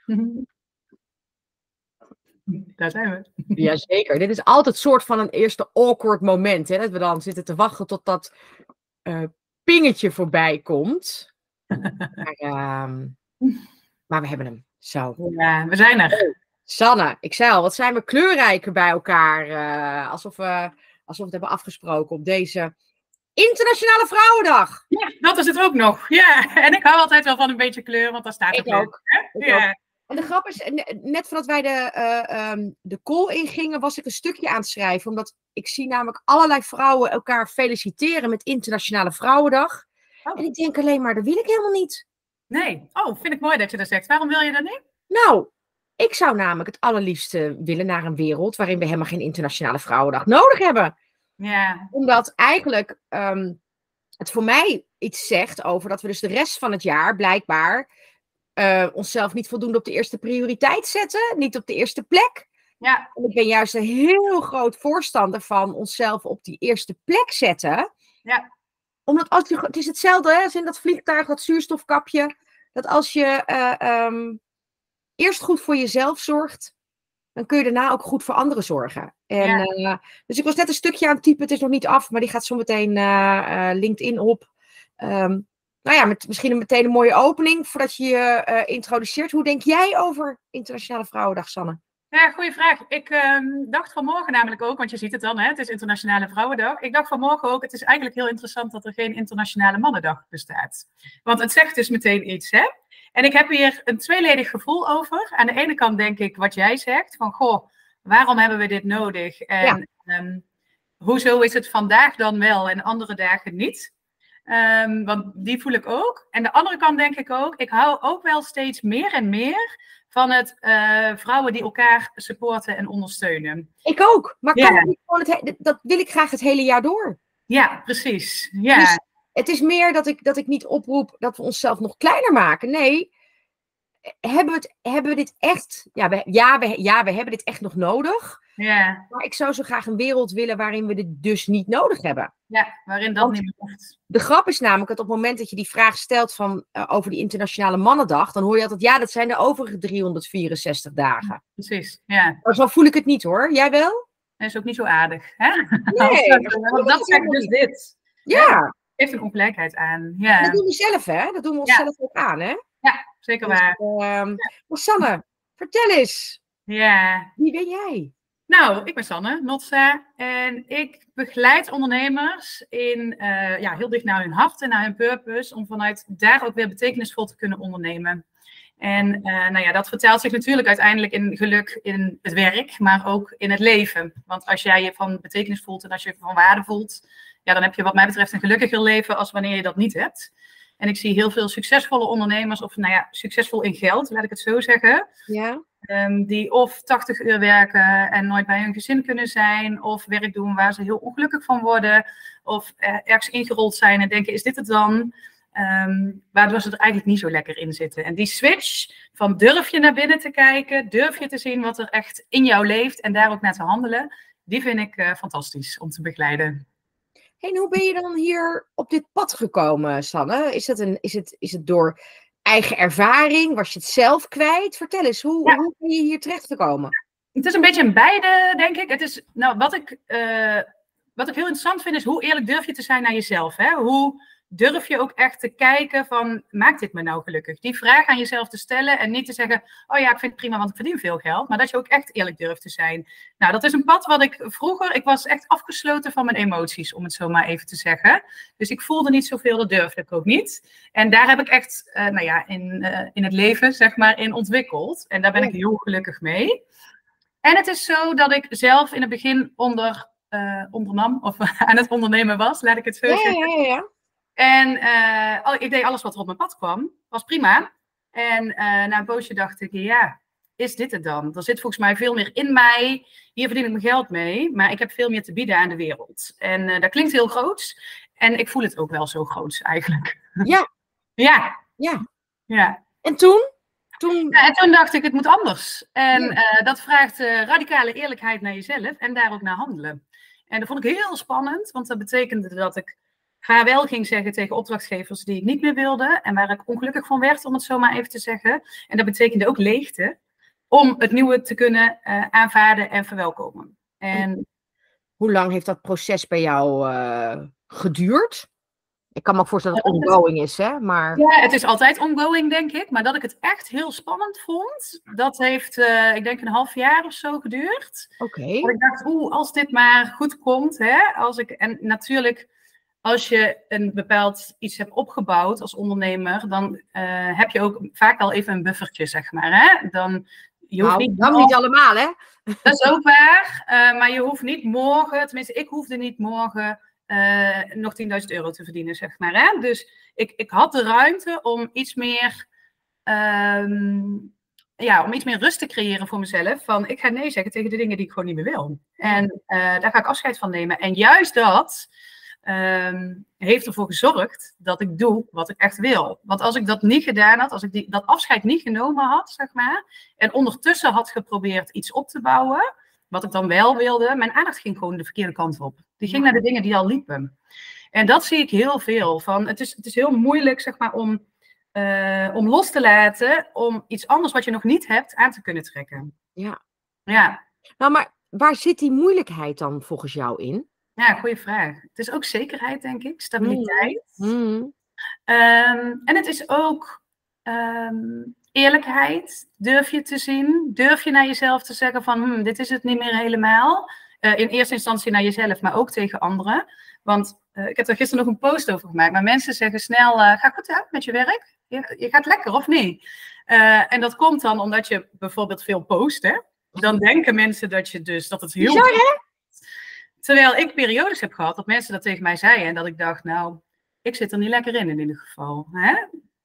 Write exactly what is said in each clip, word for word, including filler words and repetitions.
Daar zijn we. Jazeker. Dit is altijd een soort van een eerste awkward moment. Hè? Dat we dan zitten te wachten tot dat uh, pingetje voorbij komt. Maar, uh, maar we hebben hem. Zo. Ja, we zijn er. Oh, Sanne, ik zei al, wat zijn we kleurrijker bij elkaar. Uh, alsof, we, alsof we het hebben afgesproken op deze Internationale Vrouwendag. Ja, dat is het ook nog. Ja, en ik hou altijd wel van een beetje kleur, want daar staat het ik ook. Ik ja. ook. En de grap is, net voordat wij de, uh, um, de call ingingen, was ik een stukje aan het schrijven. Omdat ik zie namelijk allerlei vrouwen elkaar feliciteren met Internationale Vrouwendag. Oh. En ik denk alleen maar, dat wil ik helemaal niet. Nee. Oh, vind ik mooi dat je dat zegt. Waarom wil je dat niet? Nou, ik zou namelijk het allerliefste willen naar een wereld waarin we helemaal geen Internationale Vrouwendag nodig hebben. Ja. Omdat eigenlijk um, het voor mij iets zegt over dat we dus de rest van het jaar blijkbaar uh, onszelf niet voldoende op de eerste prioriteit zetten. Niet op de eerste plek. Ja. En ik ben juist een heel groot voorstander van onszelf op die eerste plek zetten. Ja. Omdat als je, het is hetzelfde hè, als in dat vliegtuig, dat zuurstofkapje. Dat als je uh, um, eerst goed voor jezelf zorgt, dan kun je daarna ook goed voor anderen zorgen. En, ja. uh, dus ik was net een stukje aan het typen, het is nog niet af, maar die gaat zo meteen uh, uh, LinkedIn op. Um, nou ja, met misschien een, meteen een mooie opening voordat je je uh, introduceert. Hoe denk jij over Internationale Vrouwendag, Sanne? Ja, goede vraag. Ik um, dacht vanmorgen namelijk ook, want je ziet het dan, hè, het is Internationale Vrouwendag. Ik dacht vanmorgen ook, het is eigenlijk heel interessant dat er geen Internationale Mannendag bestaat. Want het zegt dus meteen iets, hè. En ik heb hier een tweeledig gevoel over. Aan de ene kant denk ik wat jij zegt, van goh, waarom hebben we dit nodig? En ja. um, hoezo is het vandaag dan wel en andere dagen niet? Um, want die voel ik ook. En de andere kant denk ik ook, ik hou ook wel steeds meer en meer van het uh, vrouwen die elkaar supporten en ondersteunen. Ik ook, maar kan yeah. niet gewoon het, dat wil ik graag het hele jaar door. Ja, precies. Ja. Dus het is meer dat ik, dat ik niet oproep dat we onszelf nog kleiner maken. Nee, hebben we, het, hebben we dit echt... Ja we, ja, we, ja, we hebben dit echt nog nodig. Ja. Maar ik zou zo graag een wereld willen waarin we dit dus niet nodig hebben. Ja, waarin dat Want niet meer hoeft. De grap is namelijk dat op het moment dat je die vraag stelt van, uh, over die Internationale Mannendag, dan hoor je altijd, ja, dat zijn de overige driehonderdvierenzestig dagen. Precies, ja. Maar zo voel ik het niet hoor. Jij wel? Dat is ook niet zo aardig, hè? Nee. Want dat zegt dus dit. Ja. Ja. Heeft een ongelijkheid aan. Ja. Dat doen we zelf, hè? Dat doen we onszelf ja. ook aan, hè? Ja, zeker waar. Dus, uh, ja. Maar Sanne, vertel eens. Ja. Wie ben jij? Nou, ik ben Sanne Notsa en ik begeleid ondernemers in, uh, ja, heel dicht naar hun hart en naar hun purpose, om vanuit daar ook weer betekenisvol te kunnen ondernemen. En uh, nou ja, dat vertaalt zich natuurlijk uiteindelijk in geluk in het werk, maar ook in het leven. Want als jij je van betekenis voelt en als je je van waarde voelt, ja, dan heb je wat mij betreft een gelukkiger leven als wanneer je dat niet hebt. En ik zie heel veel succesvolle ondernemers, of nou ja, succesvol in geld, laat ik het zo zeggen. Ja. Um, die of tachtig uur werken en nooit bij hun gezin kunnen zijn, of werk doen waar ze heel ongelukkig van worden, of uh, ergens ingerold zijn en denken, is dit het dan? Um, waardoor ze er eigenlijk niet zo lekker in zitten. En die switch van durf je naar binnen te kijken, durf je te zien wat er echt in jou leeft en daar ook naar te handelen, die vind ik uh, fantastisch om te begeleiden. Hey, en hoe ben je dan hier op dit pad gekomen, Sanne? Is het, een, is het, is het door eigen ervaring? Was je het zelf kwijt? Vertel eens, hoe, ja. hoe ben je hier terecht gekomen? Het is een beetje een beide, denk ik. Het is, nou, wat ik, uh, wat ik heel interessant vind, is hoe eerlijk durf je te zijn naar jezelf? Hè? Hoe durf je ook echt te kijken van, maakt dit me nou gelukkig? Die vraag aan jezelf te stellen en niet te zeggen, oh ja, ik vind het prima, want ik verdien veel geld. Maar dat je ook echt eerlijk durft te zijn. Nou, dat is een pad wat ik vroeger, ik was echt afgesloten van mijn emoties, om het zo maar even te zeggen. Dus ik voelde niet zoveel, dat durfde ik ook niet. En daar heb ik echt, uh, nou ja, in, uh, in het leven, zeg maar, in ontwikkeld. En daar ben ik heel gelukkig mee. En het is zo dat ik zelf in het begin onder, uh, ondernam, of aan het ondernemen was, laat ik het zo ja, zeggen. Ja, ja, ja. En uh, ik deed alles wat er op mijn pad kwam. Was prima. En uh, na een poosje dacht ik, ja, is dit het dan? Er zit volgens mij veel meer in mij. Hier verdien ik mijn geld mee. Maar ik heb veel meer te bieden aan de wereld. En uh, dat klinkt heel groots. En ik voel het ook wel zo groots eigenlijk. Ja. Ja. Ja. Ja. En toen? Toen... Ja, en toen dacht ik, het moet anders. En ja. uh, dat vraagt uh, radicale eerlijkheid naar jezelf. En daar ook naar handelen. En dat vond ik heel spannend. Want dat betekende dat ik vaarwel ging zeggen tegen opdrachtgevers die ik niet meer wilde. En waar ik ongelukkig van werd, om het zo maar even te zeggen. En dat betekende ook leegte. Om het nieuwe te kunnen uh, aanvaarden en verwelkomen. En hoe lang heeft dat proces bij jou uh, geduurd? Ik kan me ook voorstellen dat het ongoing is, hè? Maar... Ja, het is altijd ongoing, denk ik. Maar dat ik het echt heel spannend vond, dat heeft, uh, ik denk, een half jaar of zo geduurd. Oké. Okay. Ik dacht, oeh, als dit maar goed komt, hè. Als ik, en natuurlijk, als je een bepaald iets hebt opgebouwd als ondernemer, dan uh, heb je ook vaak al even een buffertje, zeg maar, hè. Dan, je hoeft nou, niet, dan niet allemaal, hè? Dat is ook waar, uh, maar je hoeft niet morgen, tenminste, ik hoefde niet morgen... Uh, nog tienduizend euro te verdienen, zeg maar. Hè? Dus ik, ik had de ruimte om iets meer... Um, ja, om iets meer rust te creëren voor mezelf. Van, ik ga nee zeggen tegen de dingen die ik gewoon niet meer wil. En uh, daar ga ik afscheid van nemen. En juist dat um, heeft ervoor gezorgd dat ik doe wat ik echt wil. Want als ik dat niet gedaan had, als ik die, dat afscheid niet genomen had, zeg maar, en ondertussen had geprobeerd iets op te bouwen... Wat ik dan wel wilde, mijn aandacht ging gewoon de verkeerde kant op. Die ging naar de dingen die al liepen. En dat zie ik heel veel. Van, het, is, het is heel moeilijk, zeg maar, om, uh, om los te laten, om iets anders wat je nog niet hebt aan te kunnen trekken. Ja. Ja. Nou, maar waar zit die moeilijkheid dan volgens jou in? Ja, goede vraag. Het is ook zekerheid, denk ik. Stabiliteit. Mm. Um, en het is ook... Um, Eerlijkheid, durf je te zien? Durf je naar jezelf te zeggen van, hm, dit is het niet meer helemaal? Uh, in eerste instantie naar jezelf, maar ook tegen anderen. Want uh, ik heb er gisteren nog een post over gemaakt. Maar mensen zeggen snel, uh, ga goed uit met je werk? Je, je gaat lekker, of niet? Uh, en dat komt dan omdat je bijvoorbeeld veel post, hè? Dan denken mensen dat je dus, dat het heel... Bizar, hè? Terwijl ik periodes heb gehad dat mensen dat tegen mij zeiden. En dat ik dacht, nou, ik zit er niet lekker in in ieder geval. Hè?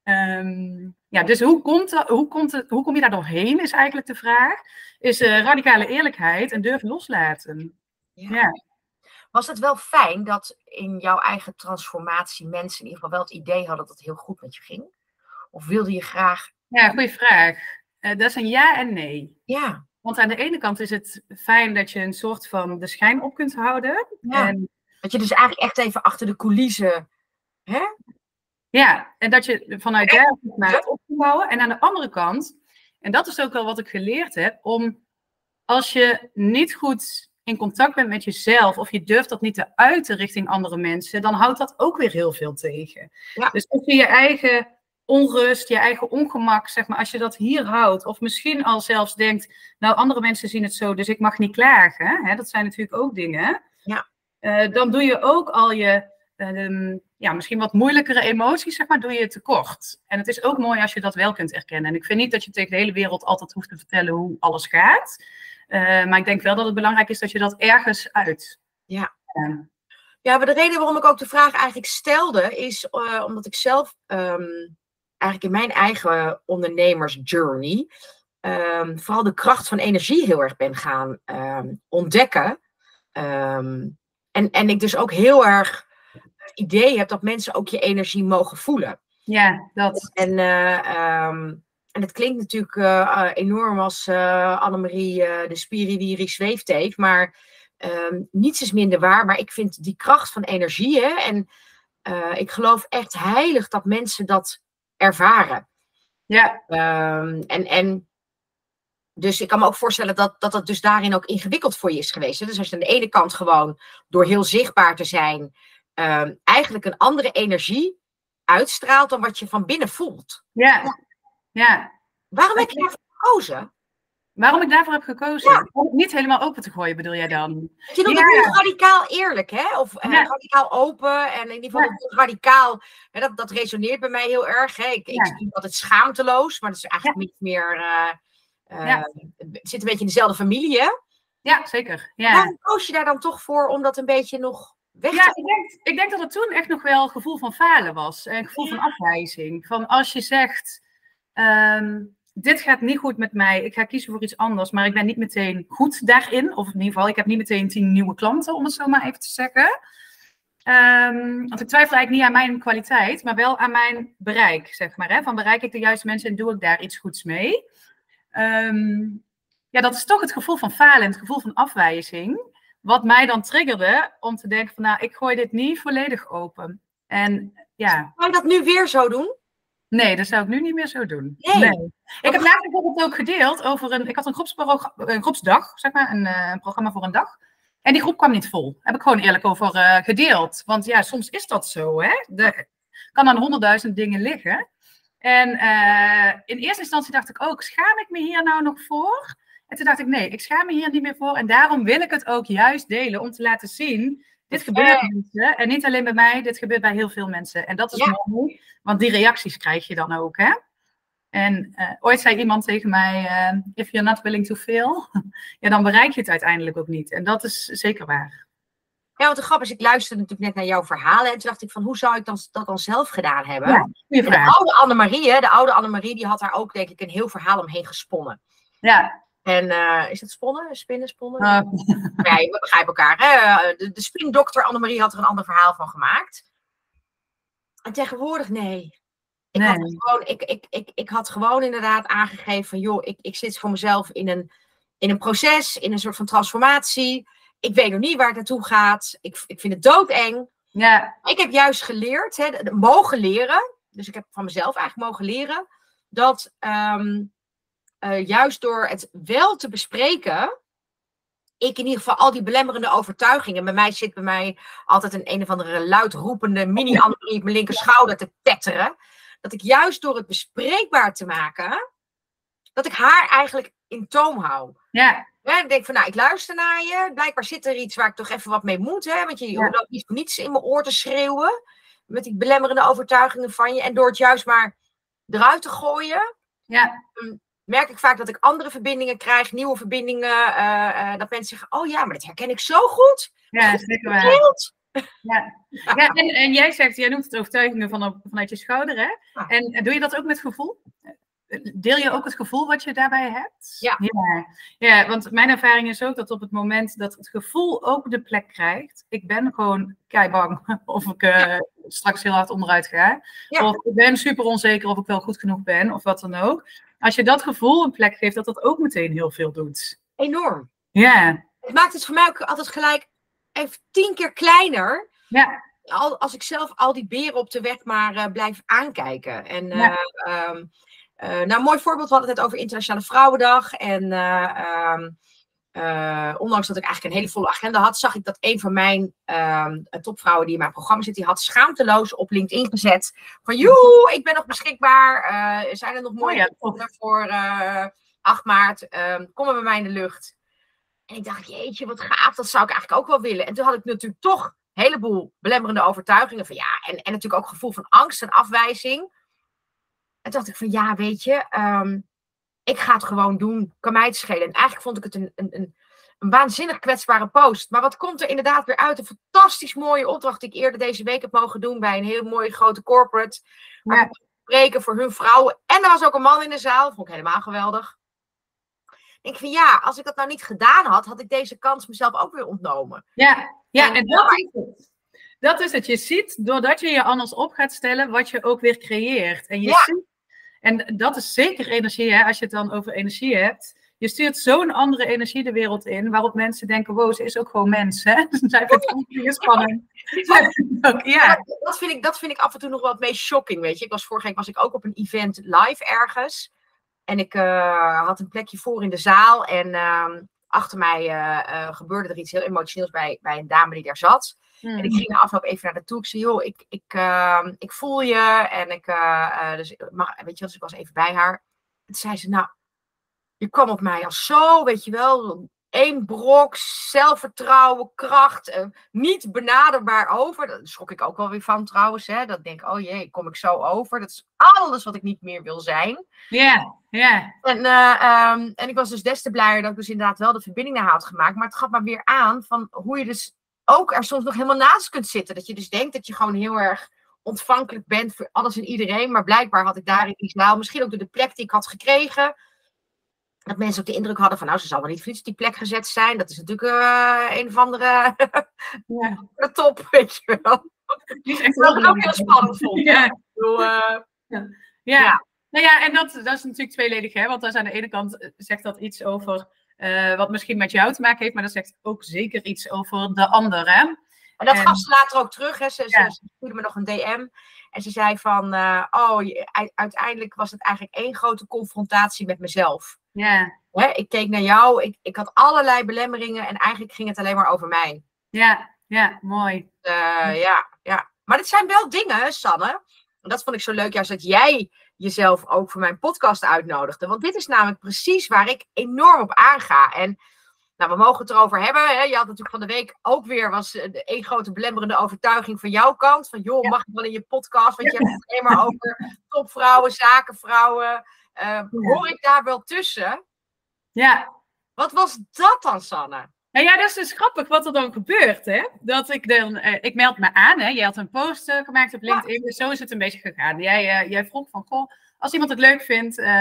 Um, ja, dus hoe, komt dat, hoe, komt het, hoe kom je daar doorheen, is eigenlijk de vraag. Is uh, radicale eerlijkheid en durven loslaten. Ja. Ja. Was het wel fijn dat in jouw eigen transformatie mensen in ieder geval wel het idee hadden dat het heel goed met je ging? Of wilde je graag... Ja, goede vraag. Uh, dat is een ja en nee. Ja. Want aan de ene kant is het fijn dat je een soort van de schijn op kunt houden. Ja. En... Dat je dus eigenlijk echt even achter de coulissen... Hè? Ja, en dat je vanuit daar naar het op te bouwen. En aan de andere kant, en dat is ook wel wat ik geleerd heb, om als je niet goed in contact bent met jezelf, of je durft dat niet te uiten richting andere mensen, dan houdt dat ook weer heel veel tegen. Ja. Dus als je je eigen onrust, je eigen ongemak, zeg maar, als je dat hier houdt, of misschien al zelfs denkt, nou, andere mensen zien het zo, dus ik mag niet klagen, hè, dat zijn natuurlijk ook dingen, ja. uh, dan doe je ook al je... Um, ja, misschien wat moeilijkere emoties, zeg maar, doe je tekort. En het is ook mooi als je dat wel kunt erkennen. En ik vind niet dat je tegen de hele wereld altijd hoeft te vertellen hoe alles gaat. Uh, maar ik denk wel dat het belangrijk is dat je dat ergens uit. Ja. Uh. Ja, maar de reden waarom ik ook de vraag eigenlijk stelde, is uh, omdat ik zelf um, eigenlijk in mijn eigen ondernemersjourney um, vooral de kracht van energie heel erg ben gaan um, ontdekken. Um, en, en ik dus ook heel erg het idee heb dat mensen ook je energie mogen voelen. Ja, dat. En, uh, um, en het klinkt natuurlijk uh, enorm als uh, Annemarie uh, de spiriwiri zweeft heeft, maar um, niets is minder waar. Maar ik vind die kracht van energie, hè, en uh, ik geloof echt heilig dat mensen dat ervaren. Ja. Um, en, en dus ik kan me ook voorstellen dat, dat het dus daarin ook ingewikkeld voor je is geweest. Hè? Dus als je aan de ene kant gewoon door heel zichtbaar te zijn, Um, eigenlijk een andere energie uitstraalt dan wat je van binnen voelt. Ja, ja. Waarom heb je daarvoor gekozen? Waarom ik daarvoor heb gekozen? Ja. Om het niet helemaal open te gooien, bedoel jij dan? Je noemt ja. het niet radicaal eerlijk, hè? Of uh, ja. radicaal open. En in ieder geval ja. radicaal, hè, dat, dat resoneert bij mij heel erg. Hè? Ik, ja. ik zie altijd schaamteloos, maar dat is eigenlijk ja. niet meer... Uh, uh, ja. Het zit een beetje in dezelfde familie, hè? Ja, zeker. Ja. Waarom koos je daar dan toch voor om dat een beetje nog... Weg ja, ik denk, ik denk dat het toen echt nog wel een gevoel van falen was. Een gevoel ja. van afwijzing. Van als je zegt, um, dit gaat niet goed met mij, ik ga kiezen voor iets anders, maar ik ben niet meteen goed daarin. Of in ieder geval, ik heb niet meteen tien nieuwe klanten, om het zo maar even te zeggen. Um, want ik twijfel eigenlijk niet aan mijn kwaliteit, maar wel aan mijn bereik, zeg maar. Hè? Van bereik ik de juiste mensen en doe ik daar iets goeds mee? Um, ja, dat is toch het gevoel van falen, het gevoel van afwijzing. Wat mij dan triggerde om te denken van, nou, ik gooi dit niet volledig open. En ja. Zou je dat nu weer zo doen? Nee, dat zou ik nu niet meer zo doen. Nee. nee. Ik heb laatst bijvoorbeeld ook gedeeld over een... Ik had een, groepspro- een groepsdag, zeg maar, een, uh, een programma voor een dag. En die groep kwam niet vol. Daar heb ik gewoon eerlijk over uh, gedeeld. Want ja, soms is dat zo, hè. Er kan aan honderdduizend dingen liggen. En uh, in eerste instantie dacht ik ook, schaam ik me hier nou nog voor? En toen dacht ik, nee, ik schaam me hier niet meer voor. En daarom wil ik het ook juist delen, om te laten zien... Dit gebeurt bij mensen. En niet alleen bij mij, dit gebeurt bij heel veel mensen. En dat is ja. mooi, want die reacties krijg je dan ook, hè. En uh, ooit zei iemand tegen mij, uh, if you're not willing to fail, ja, dan bereik je het uiteindelijk ook niet. En dat is zeker waar. Ja, wat de grap is, ik luisterde natuurlijk net naar jouw verhalen en toen dacht ik van, hoe zou ik dan, dat dan zelf gedaan hebben? Ja, en de oude Annemarie, de oude Annemarie, die had daar ook, denk ik, een heel verhaal omheen gesponnen. Ja. En uh, is dat sponnen? Spinnen, sponnen? Uh. Nee, we begrijpen elkaar. Hè? De, de spindokter Annemarie had er een ander verhaal van gemaakt. En tegenwoordig, nee. Ik, nee. Had gewoon, ik, ik, ik, ik had gewoon inderdaad aangegeven van, joh, ik, ik zit voor mezelf in een, in een proces, in een soort van transformatie. Ik weet nog niet waar het naartoe gaat. Ik, ik vind het doodeng. Ja. Ik heb juist geleerd, hè, de, de, mogen leren. Dus ik heb van mezelf eigenlijk mogen leren dat... Um, Uh, juist door het wel te bespreken, ik in ieder geval al die belemmerende overtuigingen, bij mij zit bij mij altijd een een of andere luidroepende mini-Annemarie op mijn linker schouder te tetteren, dat ik juist door het bespreekbaar te maken, dat ik haar eigenlijk in toom hou. Ja. Ja, ik denk van, nou, ik luister naar je, blijkbaar zit er iets waar ik toch even wat mee moet, hè, want je, je loopt niet voor niets in mijn oor te schreeuwen, met die belemmerende overtuigingen van je, en door het juist maar eruit te gooien, ja. Um, merk ik vaak dat ik andere verbindingen krijg, nieuwe verbindingen. Uh, uh, dat mensen zeggen, oh ja, maar dat herken ik zo goed. Ja, zeker waar. Ja, ja en, en jij zegt, jij noemt het overtuigingen van, vanuit je schouder, hè? Ja. En doe je dat ook met gevoel? Deel je ook het gevoel wat je daarbij hebt? Ja. Ja. Ja, want mijn ervaring is ook dat op het moment dat het gevoel ook de plek krijgt, ik ben gewoon keibang of ik uh, ja. straks heel hard onderuit ga. Ja. Of ik ben super onzeker of ik wel goed genoeg ben, of wat dan ook. Als je dat gevoel een plek geeft, dat dat ook meteen heel veel doet. Enorm. Ja. Het maakt het voor mij ook altijd gelijk even tien keer kleiner. Ja. Als ik zelf al die beren op de weg maar uh, blijf aankijken. En ja. uh, um, uh, nou, een mooi voorbeeld, we hadden het net over Internationale Vrouwendag. En uh, um, uh, ondanks dat ik eigenlijk een hele volle agenda had, zag ik dat een van mijn uh, topvrouwen die in mijn programma zit, die had schaamteloos op LinkedIn gezet van, joe, ik ben nog beschikbaar. Uh, zijn er nog mooie oh ja, voor uh, acht maart? Uh, kom maar bij mij in de lucht. En ik dacht, jeetje, wat gaaf, dat zou ik eigenlijk ook wel willen. En toen had ik natuurlijk toch een heleboel belemmerende overtuigingen van ja, en, en natuurlijk ook gevoel van angst en afwijzing. En toen dacht ik van ja, weet je, um, ik ga het gewoon doen, kan mij het schelen. En eigenlijk vond ik het een, een, een, een waanzinnig kwetsbare post. Maar wat komt er inderdaad weer uit? Een fantastisch mooie opdracht die ik eerder deze week heb mogen doen bij een heel mooie grote corporate. Waar ja. ik spreken voor hun vrouwen. En er was ook een man in de zaal, vond ik helemaal geweldig. Ik denk van ja, als ik dat nou niet gedaan had, had ik deze kans mezelf ook weer ontnomen. Ja, ja en, en dat is het. Dat is het. Je ziet, doordat je je anders op gaat stellen, wat je ook weer creëert. En, je ja. ziet, en dat is zeker energie, hè, als je het dan over energie hebt. Je stuurt zo'n andere energie de wereld in, waarop mensen denken, wow, ze is ook gewoon mens. Hè? Zij vindt het niet spannend. Ja. Dat, dat, vind ik, dat vind ik af en toe nog wel het meest shocking, weet je. Ik was vorige week was ik ook op een event live ergens. En ik uh, had een plekje voor in de zaal. En uh, achter mij uh, uh, gebeurde er iets heel emotioneels bij, bij een dame die daar zat. Hmm. En ik ging na afloop even naar de toe. Ik zei, joh, ik, ik, uh, ik voel je. En ik, uh, uh, dus, mag, weet je wat, dus ik was even bij haar. En toen zei ze, nou, je kwam op mij als zo, weet je wel. Eén brok, zelfvertrouwen, kracht. Uh, niet benaderbaar over. Daar schrok ik ook wel weer van trouwens. Hè. Dat denk ik, oh jee, kom ik zo over. Dat is alles wat ik niet meer wil zijn. Ja, yeah, ja. Yeah. En, uh, um, en ik was dus des te blijer dat ik dus inderdaad wel de verbinding naar haar had gemaakt. Maar het gaf me weer aan van hoe je dus ook er soms nog helemaal naast kunt zitten. Dat je dus denkt dat je gewoon heel erg ontvankelijk bent voor alles en iedereen. Maar blijkbaar had ik daar in die zaal, misschien ook door de plek die ik had gekregen, dat mensen ook de indruk hadden van, nou, ze zal wel niet voor iets op die plek gezet zijn. Dat is natuurlijk uh, een of andere ja. de top, weet je wel. Die is echt dat ik ook heel spannend vond. Ja. Ik bedoel, uh, ja. Ja. ja. Nou ja, en dat, dat is natuurlijk tweeledig, hè. Want dat is aan de ene kant zegt dat iets over uh, wat misschien met jou te maken heeft, maar dat zegt ook zeker iets over de ander, hè. En dat en, gaf ze later ook terug. Hè. Ze, ja. ze, ze stuurde me nog een D M. En ze zei van, uh, oh, je, uiteindelijk was het eigenlijk één grote confrontatie met mezelf. Ja. Hè, ik keek naar jou, ik, ik had allerlei belemmeringen en eigenlijk ging het alleen maar over mij. Ja, ja, mooi. Uh, ja, ja. Maar dit zijn wel dingen, Sanne. En dat vond ik zo leuk, juist dat jij jezelf ook voor mijn podcast uitnodigde. Want dit is namelijk precies waar ik enorm op aanga. En nou, we mogen het erover hebben. Hè? Je had natuurlijk van de week ook weer was de één grote belemmerende overtuiging van jouw kant. Van joh, ja. mag ik wel in je podcast? Want je hebt het alleen maar over topvrouwen, zakenvrouwen. Uh, ja. Hoor ik daar wel tussen? Ja. Wat was dat dan, Sanne? Nou ja, dat is dus grappig wat er dan gebeurt, hè. Dat ik dan, uh, ik meld me aan, hè. Jij had een post uh, gemaakt op LinkedIn, ja. Dus zo is het een beetje gegaan. Jij, uh, jij vroeg van, goh, als iemand het leuk vindt, uh,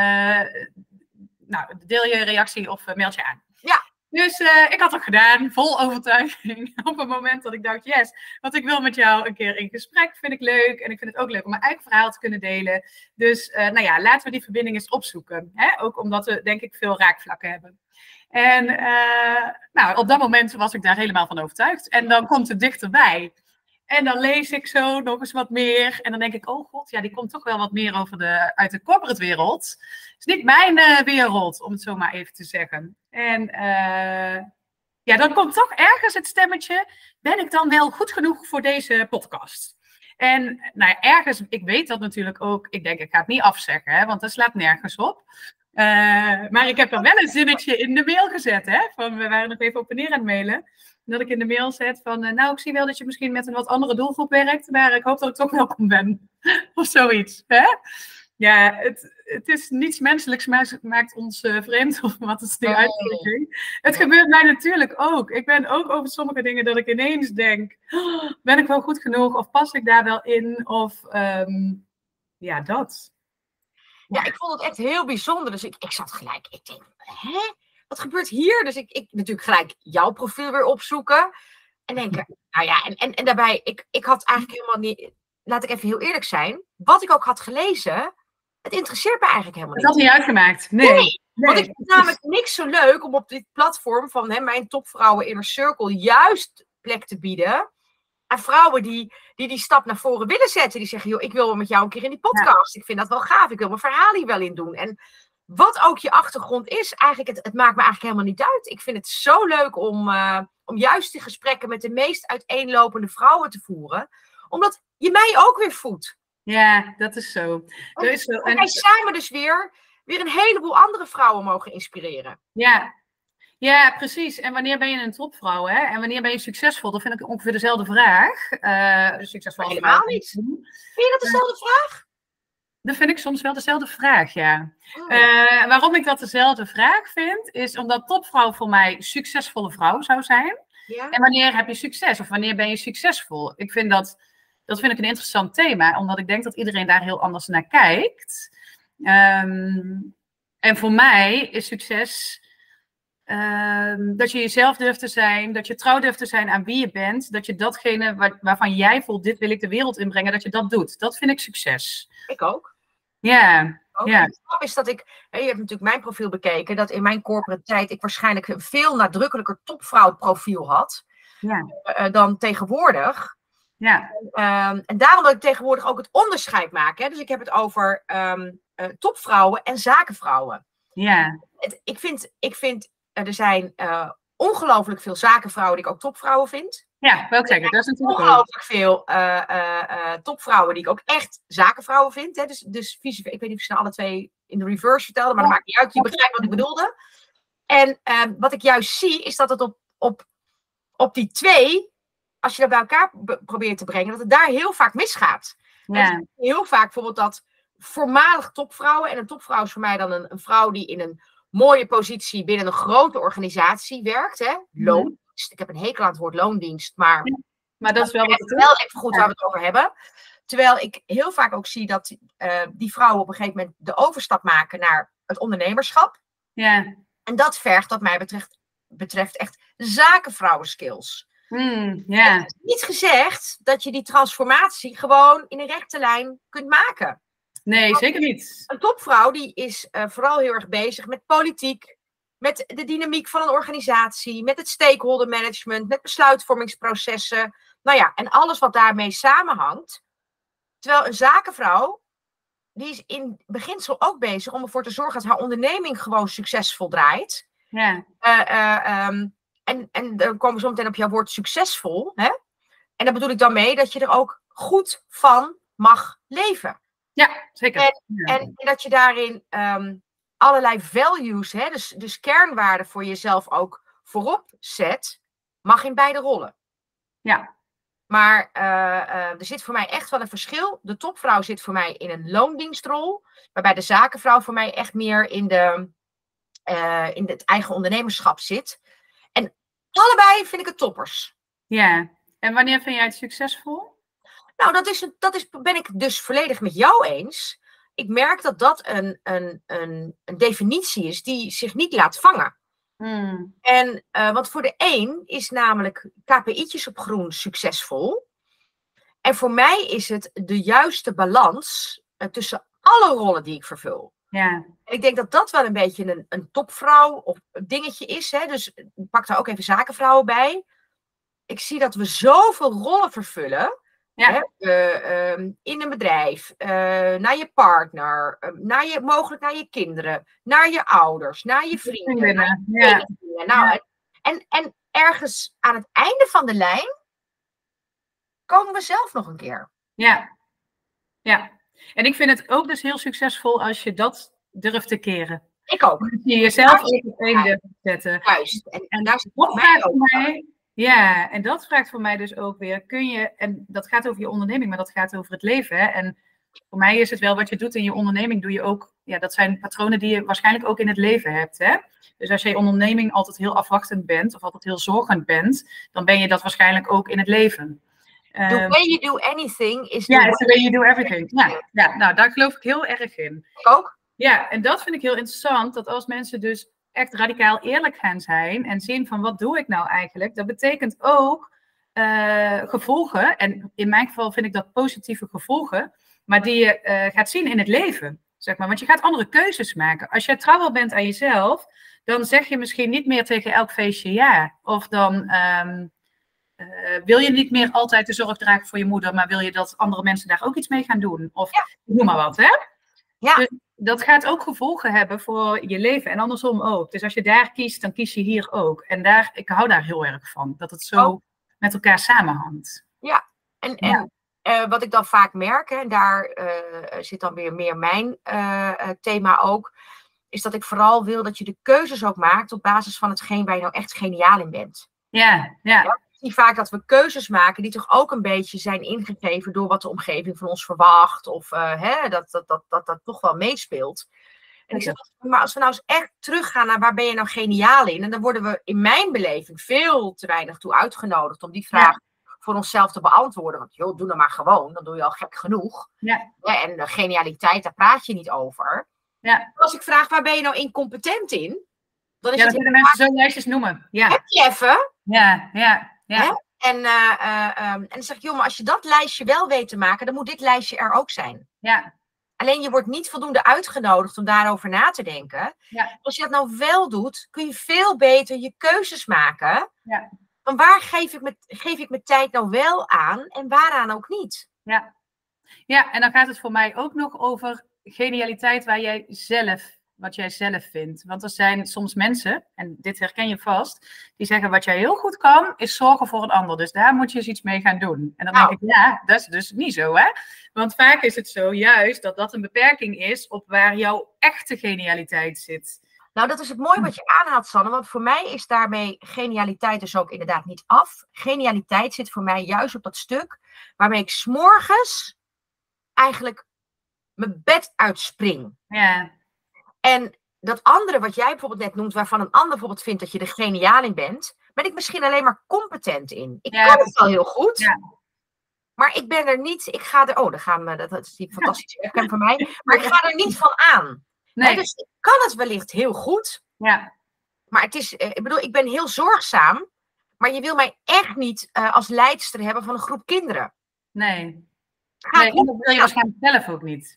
nou, deel je reactie of uh, meld je aan. Ja. Dus uh, ik had het gedaan, vol overtuiging, op het moment dat ik dacht, yes, want ik wil met jou een keer in gesprek, vind ik leuk. En ik vind het ook leuk om mijn eigen verhaal te kunnen delen. Dus, uh, nou ja, laten we die verbinding eens opzoeken. Hè? Ook omdat we, denk ik, veel raakvlakken hebben. En uh, nou, op dat moment was ik daar helemaal van overtuigd. En dan komt het dichterbij. En dan lees ik zo nog eens wat meer. En dan denk ik, oh god, ja, die komt toch wel wat meer over de, uit de corporate wereld. Het is niet mijn uh, wereld, om het zo maar even te zeggen. En uh, ja, dan komt toch ergens het stemmetje, ben ik dan wel goed genoeg voor deze podcast? En nou ja, ergens, ik weet dat natuurlijk ook, ik denk, ik ga het niet afzeggen, hè, want dat slaat nergens op. Uh, maar ik heb er wel een zinnetje in de mail gezet, hè, van, we waren nog even op en neer aan het mailen. Dat ik in de mail zet van, uh, nou, ik zie wel dat je misschien met een wat andere doelgroep werkt, maar ik hoop dat ik toch welkom ben. Of zoiets, hè? Ja, het, het is niets menselijks, maar maakt ons uh, vreemd, of wat is die uitdrukking. Het gebeurt mij natuurlijk ook. Ik ben ook over sommige dingen dat ik ineens denk, oh, ben ik wel goed genoeg, of pas ik daar wel in, of um, ja, dat. Ja, ik vond het echt heel bijzonder, dus ik, ik zat gelijk, ik denk, hè? Wat gebeurt hier? Dus ik, ik natuurlijk gelijk jouw profiel weer opzoeken. En denken, nou ja, en, en, en daarbij, ik, ik had eigenlijk helemaal niet, laat ik even heel eerlijk zijn, wat ik ook had gelezen, het interesseert me eigenlijk helemaal niet. Het had niet uitgemaakt, nee. nee. nee. Want ik vind namelijk niks zo leuk om op dit platform van hè, mijn topvrouwen Inner Circle juist plek te bieden aan vrouwen die, die die stap naar voren willen zetten. Die zeggen, joh, ik wil wel met jou een keer in die podcast. Ja. Ik vind dat wel gaaf, ik wil mijn verhaal hier wel in doen. En wat ook je achtergrond is, eigenlijk het, het maakt me eigenlijk helemaal niet uit. Ik vind het zo leuk om, uh, om juist die gesprekken met de meest uiteenlopende vrouwen te voeren. Omdat je mij ook weer voedt. Ja, dat is zo. En, is zo. en wij samen dus weer, weer een heleboel andere vrouwen mogen inspireren. Ja. Ja, precies. En wanneer ben je een topvrouw, hè? En wanneer ben je succesvol? Dat vind ik ongeveer dezelfde vraag. Uh, succesvol helemaal vrouw. Niet. Vind je dat dezelfde uh, vraag? Dat vind ik soms wel dezelfde vraag, ja. Oh. Uh, waarom ik dat dezelfde vraag vind, is omdat topvrouw voor mij succesvolle vrouw zou zijn. Ja. En wanneer heb je succes? Of wanneer ben je succesvol? Ik vind dat, dat vind ik een interessant thema, omdat ik denk dat iedereen daar heel anders naar kijkt. Um, en voor mij is succes uh, dat je jezelf durft te zijn, dat je trouw durft te zijn aan wie je bent, dat je datgene waar, waarvan jij voelt, dit wil ik de wereld inbrengen, dat je dat doet. Dat vind ik succes. Ik ook. Ja. Ook. Ja. Het grap is dat ik, je hebt natuurlijk mijn profiel bekeken, dat in mijn corporate tijd ik waarschijnlijk een veel nadrukkelijker topvrouwprofiel had ja. uh, dan tegenwoordig. Ja. Um, en daarom dat ik tegenwoordig ook het onderscheid maak. Hè? Dus ik heb het over um, uh, topvrouwen en zakenvrouwen. Ja. Het, ik vind, ik vind uh, er zijn uh, ongelooflijk veel zakenvrouwen die ik ook topvrouwen vind. Ja, wil ik zeggen. Dat is natuurlijk ongelooflijk veel uh, uh, uh, topvrouwen die ik ook echt zakenvrouwen vind. Hè? Dus, dus vice, ik weet niet of ik ze nou alle twee in de reverse vertelde, maar dat maakt niet uit. Je begrijpt wat ik bedoelde. En uh, wat ik juist zie, is dat het op, op, op die twee, als je dat bij elkaar b- probeert te brengen, dat het daar heel vaak misgaat. Ja. Dus heel vaak bijvoorbeeld dat voormalig topvrouwen, en een topvrouw is voor mij dan een, een vrouw die in een mooie positie binnen een grote organisatie werkt, hè? Loon. Ik heb een hekel aan het woord loondienst, maar, ja, maar dat is wel, wat het wel even goed ja. waar we het over hebben. Terwijl ik heel vaak ook zie dat uh, die vrouwen op een gegeven moment de overstap maken naar het ondernemerschap. Ja. En dat vergt wat mij betreft, betreft echt zakenvrouwenskills. Mm, yeah. Het is niet gezegd dat je die transformatie gewoon in een rechte lijn kunt maken. Nee, Want zeker niet. Een topvrouw die is uh, vooral heel erg bezig met politiek, met de dynamiek van een organisatie, met het stakeholder management, met besluitvormingsprocessen. Nou ja, en alles wat daarmee samenhangt. Terwijl een zakenvrouw, die is in beginsel ook bezig om ervoor te zorgen dat haar onderneming gewoon succesvol draait. Ja. Uh, uh, um, en, en dan komen we zo meteen op jouw woord succesvol. Hè? En daar bedoel ik dan mee dat je er ook goed van mag leven. Ja, zeker. En, ja. en, en dat je daarin um, allerlei values, hè, dus, dus kernwaarden voor jezelf ook voorop zet, mag in beide rollen. Ja. Maar uh, uh, er zit voor mij echt wel een verschil. De topvrouw zit voor mij in een loondienstrol, waarbij de zakenvrouw voor mij echt meer in, de, uh, in het eigen ondernemerschap zit. En allebei vind ik het toppers. Ja, en wanneer vind jij het succesvol? Nou, dat, is, dat is, ben ik dus volledig met jou eens. Ik merk dat dat een, een, een, een definitie is die zich niet laat vangen. Hmm. En, uh, want voor de een is namelijk K P I'tjes op groen succesvol. En voor mij is het de juiste balans uh, tussen alle rollen die ik vervul. Ja. En ik denk dat dat wel een beetje een, een topvrouw of een dingetje is. Hè? Dus pak daar ook even zakenvrouwen bij. Ik zie dat we zoveel rollen vervullen. Ja. Hè? Uh, um, in een bedrijf, uh, naar je partner, uh, naar je, mogelijk naar je kinderen, naar je ouders, naar je vrienden. Naar je ja. nou, ja. en, en ergens aan het einde van de lijn komen we zelf nog een keer. Ja. Ja. En ik vind het ook dus heel succesvol als je dat durft te keren. Ik ook. Dat je jezelf ook op één durft te zetten. Juist. En, en daar zit dat mij vraagt ook. voor mij, ja, en dat vraagt voor mij dus ook weer, kun je, en dat gaat over je onderneming, maar dat gaat over het leven. Hè? En voor mij is het wel wat je doet in je onderneming, doe je ook, ja, dat zijn patronen die je waarschijnlijk ook in het leven hebt. Hè? Dus als je je onderneming altijd heel afwachtend bent, of altijd heel zorgend bent, dan ben je dat waarschijnlijk ook in het leven. The uh, way you do anything is... Ja, yeah, it's the way you do everything. Ja, ja, nou, daar geloof ik heel erg in. Ik ook. Ja, en dat vind ik heel interessant, dat als mensen dus echt radicaal eerlijk gaan zijn en zien van wat doe ik nou eigenlijk, dat betekent ook uh, gevolgen, en in mijn geval vind ik dat positieve gevolgen, maar die je uh, gaat zien in het leven, zeg maar. Want je gaat andere keuzes maken. Als jij trouw bent aan jezelf, dan zeg je misschien niet meer tegen elk feestje ja. Of dan um, uh, wil je niet meer altijd de zorg dragen voor je moeder, maar wil je dat andere mensen daar ook iets mee gaan doen. Of ja. noem maar wat, hè? Ja. Dus dat gaat ook gevolgen hebben voor je leven en andersom ook. Dus als je daar kiest, dan kies je hier ook. En daar, ik hou daar heel erg van, dat het zo oh. met elkaar samenhangt. Ja, en, en ja. Uh, wat ik dan vaak merk, hè, en daar uh, zit dan weer meer mijn uh, thema ook, is dat ik vooral wil dat je de keuzes ook maakt op basis van hetgeen waar je nou echt geniaal in bent. Ja, ja. ja het is niet vaak dat we keuzes maken die toch ook een beetje zijn ingegeven door wat de omgeving van ons verwacht. Of uh, hè, dat, dat, dat, dat dat toch wel meespeelt. En ik zeg, maar als we nou eens echt teruggaan naar waar ben je nou geniaal in? En dan worden we in mijn beleving veel te weinig toe uitgenodigd om die vraag ja. voor onszelf te beantwoorden. Want joh, doe nou maar gewoon, dan doe je al gek genoeg. Ja. Ja, en de genialiteit, daar praat je niet over. Ja. Als ik vraag, waar ben je nou incompetent in? Dan, is ja, dan kunnen mensen zo lijstjes noemen. Ja. Heb je even? Ja, ja, ja. Hè? En, uh, uh, um, en dan zeg ik, joh, maar als je dat lijstje wel weet te maken, dan moet dit lijstje er ook zijn. Ja. Alleen je wordt niet voldoende uitgenodigd om daarover na te denken. Ja. Als je dat nou wel doet, kun je veel beter je keuzes maken. Ja. Van waar geef ik, me, geef ik mijn tijd nou wel aan en waaraan ook niet. Ja. Ja, en dan gaat het voor mij ook nog over genialiteit waar jij zelf, wat jij zelf vindt. Want er zijn soms mensen, en dit herken je vast, die zeggen wat jij heel goed kan, is zorgen voor een ander. Dus daar moet je eens iets mee gaan doen. En dan nou. denk ik, ja, dat is dus niet zo, hè? Want vaak is het zo juist dat dat een beperking is op waar jouw echte genialiteit zit. Nou, dat is het mooie wat je aanhaalt, Sanne. Want voor mij is daarmee genialiteit dus ook inderdaad niet af. Genialiteit zit voor mij juist op dat stuk waarmee ik 's morgens eigenlijk mijn bed uitspring. Ja. En dat andere wat jij bijvoorbeeld net noemt, waarvan een ander bijvoorbeeld vindt dat je er geniaal in bent, ben ik misschien alleen maar competent in. Ik ja, kan het wel heel goed, ja. maar ik ben er niet, ik ga er, oh, daar gaan we, dat, dat is die fantastische webcam van mij, maar ik ga er niet van aan. Nee. Nee, dus ik kan het wellicht heel goed, ja. maar het is, ik bedoel, ik ben heel zorgzaam, maar je wil mij echt niet uh, als leidster hebben van een groep kinderen. Nee. Ga nee, dat wil je waarschijnlijk zelf ook niet.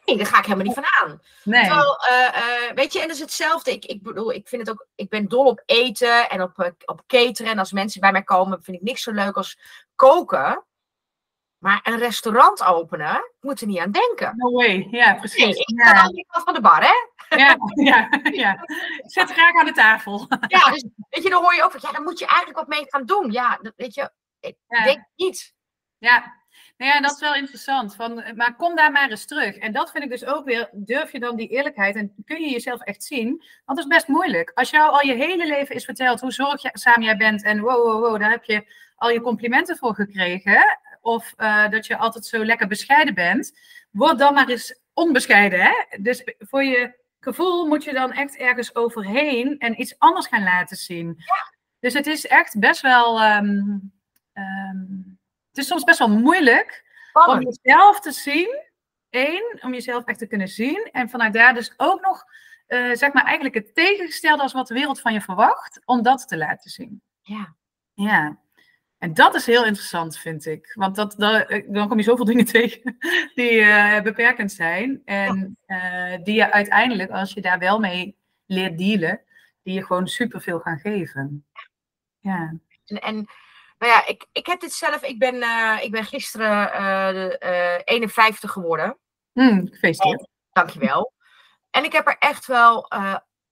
Nee, daar ga ik helemaal niet van aan. Nee. Terwijl, uh, uh, weet je, en dat is hetzelfde. Ik, ik bedoel, ik vind het ook, ik ben dol op eten en op, uh, op cateren. En als mensen bij mij komen, vind ik niks zo leuk als koken. Maar een restaurant openen, ik moet er niet aan denken. No way, ja, precies. Nee, ik ja. ga aan de kant van de bar, hè? Ja, ja, ja. Ik zet graag aan de tafel. Ja, dus weet je, dan hoor je ook, ja, dan moet je eigenlijk wat mee gaan doen. Ja, dat, weet je, ik ja. denk niet. Ja. Nou ja, dat is wel interessant. Van, maar kom daar maar eens terug. En dat vind ik dus ook weer, durf je dan die eerlijkheid en kun je jezelf echt zien? Want dat is best moeilijk. Als jou al je hele leven is verteld hoe zorgzaam jij bent en wow, wow, wow, daar heb je al je complimenten voor gekregen. Of uh, dat je altijd zo lekker bescheiden bent. Word dan maar eens onbescheiden, hè? Dus voor je gevoel moet je dan echt ergens overheen en iets anders gaan laten zien. Ja. Dus het is echt best wel... Um, um, het is soms best wel moeilijk om jezelf te zien. Eén, om jezelf echt te kunnen zien. En vanuit daar dus ook nog, uh, zeg maar, eigenlijk het tegengestelde als wat de wereld van je verwacht, om dat te laten zien. Ja. Ja. En dat is heel interessant, vind ik. Want dat, dat, dan kom je zoveel dingen tegen die uh, beperkend zijn. En uh, die je uiteindelijk, als je daar wel mee leert dealen, die je gewoon superveel gaan geven. Ja. En... en... Nou ja, ik, ik heb dit zelf, ik ben, uh, ik ben gisteren uh, de, uh, eenenvijftig geworden. Mm, gefeliciteerd. Dankjewel. En ik heb er echt wel uh,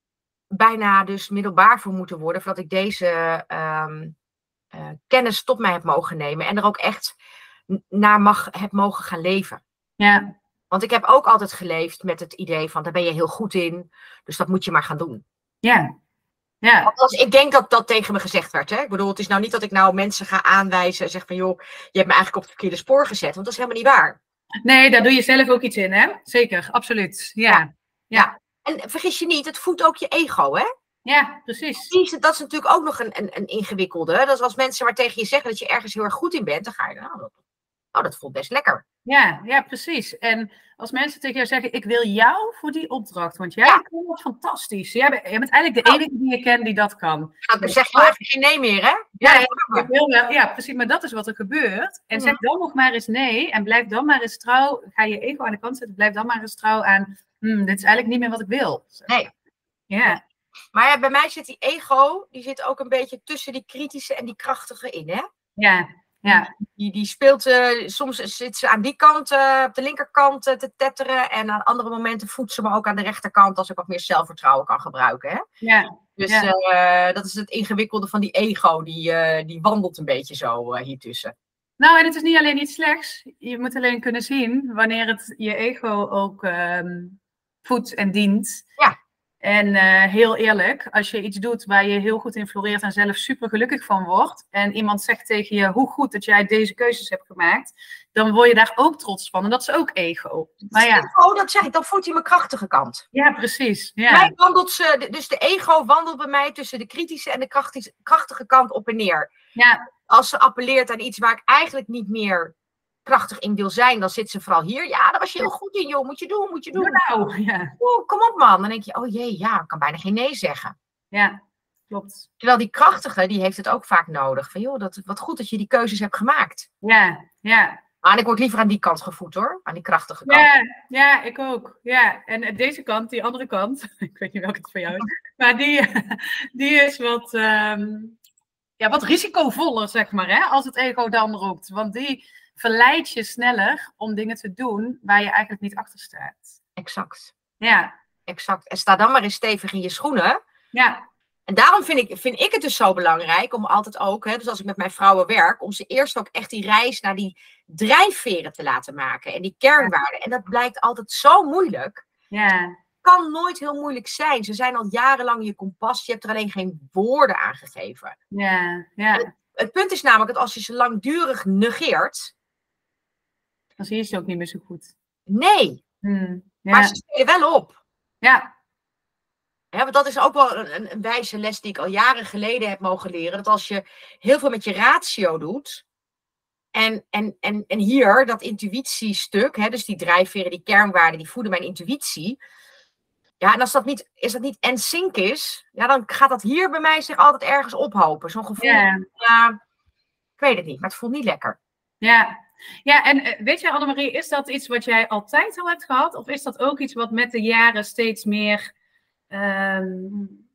bijna dus middelbaar voor moeten worden, voordat ik deze um, uh, kennis tot mij heb mogen nemen. En er ook echt naar mag, heb mogen gaan leven. Ja. Want ik heb ook altijd geleefd met het idee van, daar ben je heel goed in, dus dat moet je maar gaan doen. Ja. Ja. Althans, ik denk dat dat tegen me gezegd werd. Hè? Ik bedoel, het is nou niet dat ik nou mensen ga aanwijzen en zeg van joh, je hebt me eigenlijk op het verkeerde spoor gezet. Want dat is helemaal niet waar. Nee, daar doe je zelf ook iets in, hè? Zeker, absoluut. Ja. Ja. ja. En vergis je niet, het voedt ook je ego, hè? Ja, precies. Dat is natuurlijk ook nog een, een, een ingewikkelde. Hè? Dat is als mensen maar tegen je zeggen dat je ergens heel erg goed in bent, dan ga je, nou, dat, nou, dat voelt best lekker. Ja, ja, precies. En als mensen tegen jou zeggen, ik wil jou voor die opdracht, want jij ja. kan dat fantastisch. Jij bent, jij bent eigenlijk de enige die je kent die dat kan. Nou, dan zeg je even geen nee meer, hè? Ja, ja, ik wil wel, ja, precies. Maar dat is wat er gebeurt. En zeg dan nog maar eens nee en blijf dan maar eens trouw. Ga je ego aan de kant zetten, blijf dan maar eens trouw aan, hmm, dit is eigenlijk niet meer wat ik wil. Nee. Ja. Maar ja, bij mij zit die ego, die zit ook een beetje tussen die kritische en die krachtige in, hè? Ja. Ja. Die, die speelt, uh, soms zit ze aan die kant, uh, op de linkerkant uh, te tetteren. En aan andere momenten voedt ze me ook aan de rechterkant als ik wat meer zelfvertrouwen kan gebruiken. Hè? Ja. Dus ja. Uh, dat is het ingewikkelde van die ego. Die, uh, die wandelt een beetje zo uh, hiertussen. Nou, en het is niet alleen iets slechts. Je moet alleen kunnen zien wanneer het je ego ook um, voedt en dient. Ja. En uh, heel eerlijk, als je iets doet waar je heel goed in floreert en zelf super gelukkig van wordt. En iemand zegt tegen je hoe goed dat jij deze keuzes hebt gemaakt. Dan word je daar ook trots van. En dat is ook ego. Maar ja. Ego, dat zeg ik, dan voedt hij mijn krachtige kant. Ja, precies. Ja. Mij wandelt ze, dus de ego wandelt bij mij tussen de kritische en de krachtige, krachtige kant op en neer. Ja. Als ze appelleert aan iets waar ik eigenlijk niet meer krachtig in wil zijn, dan zit ze vooral hier. Ja, daar was je heel goed in, joh. Moet je doen, moet je doen. Nou, ja. Oh, kom op, man. Dan denk je, oh jee, ja, ik kan bijna geen nee zeggen. Ja, klopt. Terwijl die krachtige, die heeft het ook vaak nodig. Van, joh, dat, wat goed dat je die keuzes hebt gemaakt. Ja, ja. Maar ik word liever aan die kant gevoed, hoor. Aan die krachtige kant. Ja, ja, ik ook. Ja, en deze kant, die andere kant, ik weet niet welke het voor jou is, maar die, die is wat, um, ja, wat risicovoller, zeg maar, hè, als het ego dan roept. Want die verleidt je sneller om dingen te doen waar je eigenlijk niet achter staat. Exact. Ja. Exact. En sta dan maar eens stevig in je schoenen. Ja. En daarom vind ik, vind ik het dus zo belangrijk om altijd ook, hè, dus als ik met mijn vrouwen werk, om ze eerst ook echt die reis naar die drijfveren te laten maken. En die kernwaarden. En dat blijkt altijd zo moeilijk. Ja. Kan nooit heel moeilijk zijn. Ze zijn al jarenlang je kompas. Je hebt er alleen geen woorden aan gegeven. Ja, ja. Het, het punt is namelijk dat als je ze langdurig negeert, dan zie je ze ook niet meer zo goed. Nee. Hmm, ja. Maar ze spelen wel op. Ja. Ja, want dat is ook wel een, een wijze les die ik al jaren geleden heb mogen leren. Dat als je heel veel met je ratio doet. En, en, en, en hier, dat intuïtiestuk. Hè, dus die drijfveren, die kernwaarden, die voeden mijn intuïtie. Ja, en als dat niet, is dat niet en sync is. Ja, dan gaat dat hier bij mij zich altijd ergens ophopen. Zo'n gevoel. Ja. Ja, ik weet het niet, maar het voelt niet lekker. Ja, Ja, en uh, weet je, Annemarie, is dat iets wat jij altijd al hebt gehad? Of is dat ook iets wat met de jaren steeds meer um,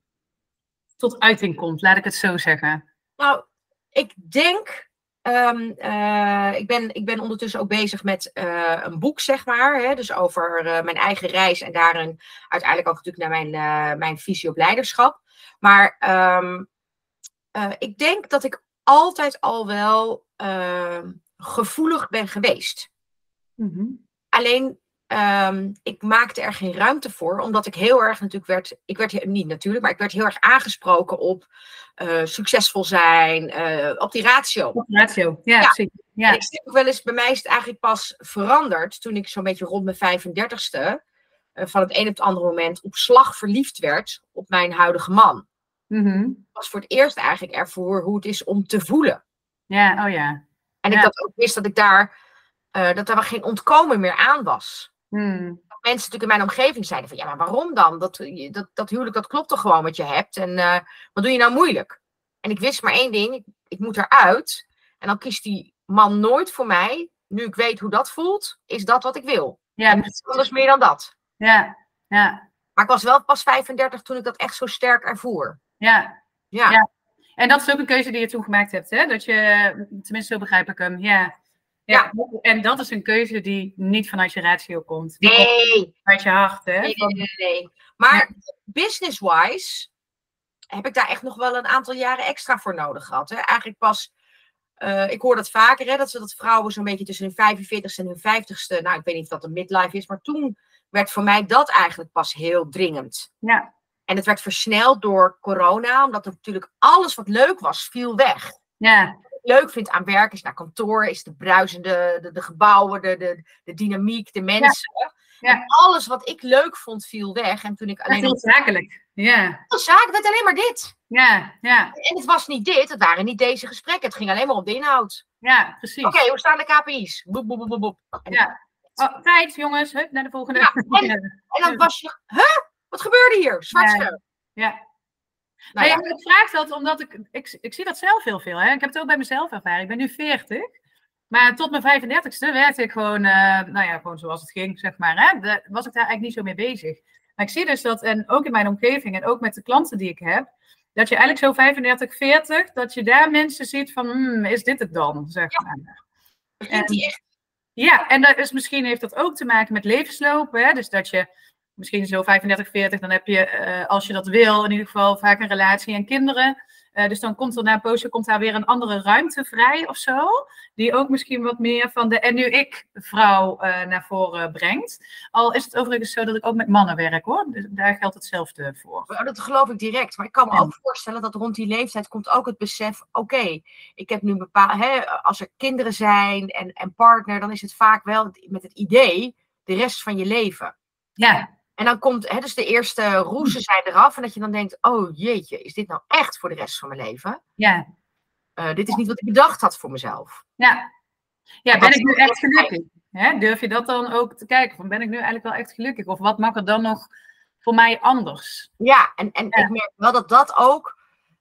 tot uiting komt? Laat ik het zo zeggen. Nou, ik denk... Um, uh, ik, ben, ik ben ondertussen ook bezig met uh, een boek, zeg maar. Hè, dus over uh, mijn eigen reis en daarin uiteindelijk ook natuurlijk naar mijn, uh, mijn visie op leiderschap. Maar um, uh, ik denk dat ik altijd al wel uh, gevoelig ben geweest. Mm-hmm. Alleen, um, ik maakte er geen ruimte voor, omdat ik heel erg natuurlijk werd... Ik werd niet natuurlijk, maar ik werd heel erg aangesproken op... Uh, succesvol zijn, uh, op die ratio. Op ratio, ja, ja. precies. Ja. En ik zeg ook wel eens, bij mij is het eigenlijk pas veranderd toen ik zo'n beetje rond mijn vijfendertigste uh, van het een op het andere moment op slag verliefd werd op mijn huidige man. Mm-hmm. Ik was voor het eerst eigenlijk ervoor hoe het is om te voelen. Ja, oh ja. En ja. ik dat ook wist dat ik daar, uh, dat er geen ontkomen meer aan was. Mm. Dat mensen natuurlijk in mijn omgeving zeiden van, ja, maar waarom dan? Dat, dat, dat huwelijk, dat klopt toch gewoon wat je hebt? En uh, wat doe je nou moeilijk? En ik wist maar één ding, ik, ik moet eruit. En dan kiest die man nooit voor mij. Nu ik weet hoe dat voelt, is dat wat ik wil. Ja, en niet anders meer dan dat. Ja, ja. Maar ik was wel pas vijfendertig toen ik dat echt zo sterk ervoer. Ja. Ja. ja. En dat is ook een keuze die je toen gemaakt hebt, hè? Dat je, tenminste zo begrijp ik hem, ja. Ja. ja. En dat is een keuze die niet vanuit je ratio komt. Die nee. komt vanuit je hart, hè? Nee, nee, nee, nee. Maar ja. business-wise heb ik daar echt nog wel een aantal jaren extra voor nodig gehad. Hè? Eigenlijk pas... Uh, ik hoor dat vaker, hè, dat, ze, dat vrouwen zo'n beetje tussen hun vijfenveertigste en hun vijftigste... Nou, ik weet niet of dat een midlife is, maar toen werd voor mij dat eigenlijk pas heel dringend. Ja. En het werd versneld door corona, omdat er natuurlijk alles wat leuk was, viel weg. Ja. Wat ik leuk vind aan werk is naar kantoor, is de bruisende, de, de gebouwen, de, de, de dynamiek, de mensen. Ja. Ja. En alles wat ik leuk vond, viel weg. En toen ik alleen... Heel zakelijk. Ja. Heel zakelijk, het werd alleen maar dit. Ja, ja. En het was niet dit, het waren niet deze gesprekken. Het ging alleen maar om de inhoud. Ja, precies. Oké, okay, hoe staan de K P I's? Boep, boep, boep, boep. En ja. Oh, tijd, jongens. Hup, naar de volgende. Ja, en, en dan was je... Huh? Wat gebeurde hier? Zwart scherm. Ja. ja. Nou, ja. Ik vraag dat omdat ik, ik... Ik zie dat zelf heel veel. Hè? Ik heb het ook bij mezelf ervaren. Ik ben nu veertig. Maar tot mijn vijfendertigste werkte ik gewoon... Uh, nou ja, gewoon zoals het ging, zeg maar. Hè? Daar was ik daar eigenlijk niet zo mee bezig. Maar ik zie dus dat... En ook in mijn omgeving en ook met de klanten die ik heb... Dat je eigenlijk zo vijfendertig, veertig... Dat je daar mensen ziet van... Hmm, is dit het dan? Zeg maar. Ja. En, die echt... Ja, en dat is, misschien heeft dat ook te maken met levensloop. Hè? Dus dat je... Misschien zo vijfendertig, veertig, dan heb je, uh, als je dat wil, in ieder geval vaak een relatie en kinderen. Uh, dus dan komt er na een poosje komt daar weer een andere ruimte vrij of zo. Die ook misschien wat meer van de en nu ik vrouw uh, naar voren brengt. Al is het overigens zo dat ik ook met mannen werk hoor. Dus daar geldt hetzelfde voor. Oh, dat geloof ik direct. Maar ik kan me ja. ook voorstellen dat rond die leeftijd komt ook het besef. Oké, okay, ik heb nu bepaald. Hè, als er kinderen zijn en, en partner, dan is het vaak wel met het idee de rest van je leven. Ja. En dan komt, hè, dus de eerste roezen zijn eraf. En dat je dan denkt, oh jeetje, is dit nou echt voor de rest van mijn leven? Ja. Uh, dit is niet wat ik bedacht had voor mezelf. Ja. Ja, ben ik nu echt gelukkig? Hè? Durf je dat dan ook te kijken? Van, ben ik nu eigenlijk wel echt gelukkig? Of wat mag er dan nog voor mij anders? Ja, en, en ja. ik merk wel dat dat ook...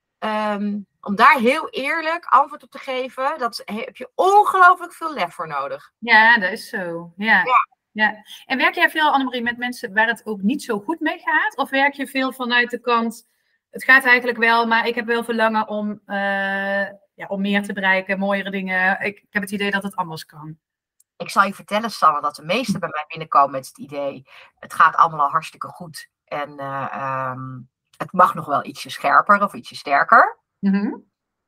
Um, om daar heel eerlijk antwoord op te geven... dat heb je ongelooflijk veel lef voor nodig. Ja, dat is zo. Ja. ja. Ja, en werk jij veel, Annemarie, met mensen waar het ook niet zo goed mee gaat? Of werk je veel vanuit de kant, het gaat eigenlijk wel, maar ik heb wel verlangen om, uh, ja, om meer te bereiken, mooiere dingen. Ik, ik heb het idee dat het anders kan. Ik zal je vertellen, Sanne, dat de meesten bij mij binnenkomen met het idee, het gaat allemaal al hartstikke goed. En uh, um, het mag nog wel ietsje scherper of ietsje sterker. Mm-hmm.